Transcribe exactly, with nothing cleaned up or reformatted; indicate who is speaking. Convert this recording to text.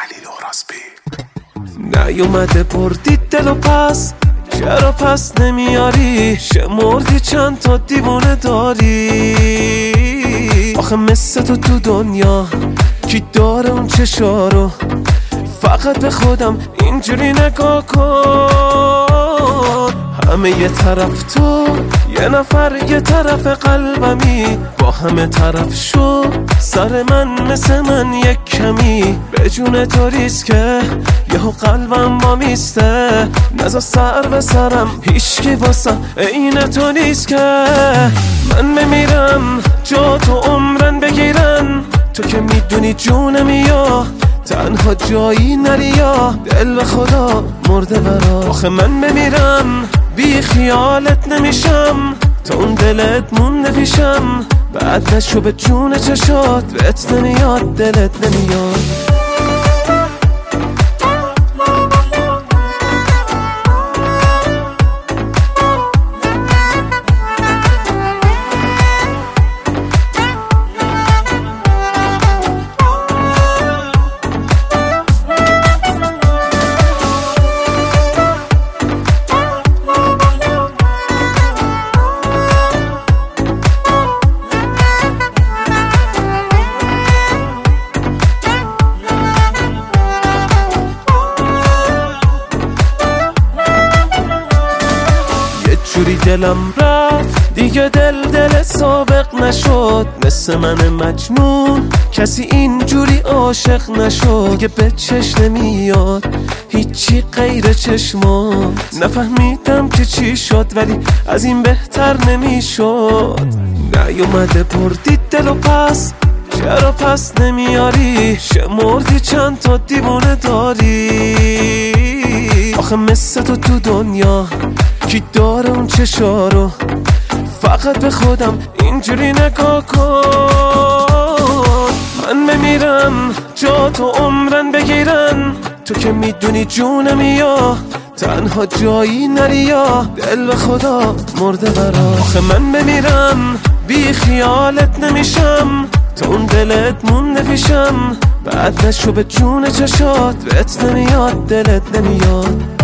Speaker 1: علی لوراسبی.
Speaker 2: نیومده بردی دل و پس، چرا پس نمیاری؟ شمردی چند تا دیوونه داری؟ آخه مثل تو تو دنیا کی داره اون چشارو؟ فقط به خودم اینجوری نگاه کن. همه یه طرف تو، یه نفر یه طرف قلبمی، با همه طرف شو سر من مثل من یک کمی. به جون تو ریسکه یهو قلبم با میسته، نزا سر به سرم هیچکی واسم عین تو نیست که. من بمیرم جا تو عمرن بگیرن، تو که میدونی جونمی یا تنها جایی نری یا دل به خدا مرده برا. آخه من بمیرم بی خیالت نمیشم، تا اون دلت مونده پیشم، بعد نشو به جون چشات بهت نمیاد دلت نمیاد. جوری دلم رفت دیگه دل دل سابق نشد، مثل من مجنون کسی اینجوری عاشق نشد. دیگه به چش نمیاد هیچی غیر چشمات، نفهمیدم که چی شد ولی از این بهتر نمیشد. نیومده بردی دل و پس، چرا پس نمیاری؟ شمردی چند تا دیوونه داری؟ آخه مثل تو تو دنیا کی داره اون چشارو؟ فقط به خودم اینجوری نگاه کن. من بمیرم جا تو عمرن بگیرن، تو که میدونی جونمی یا تنها جایی نری یا دل به خدا مرده برا. آخه من بمیرم بی خیالت نمیشم، تا اون دلت مونده پیشم، بعد نشو به جون چشات بهت نمیاد دلت نمیاد.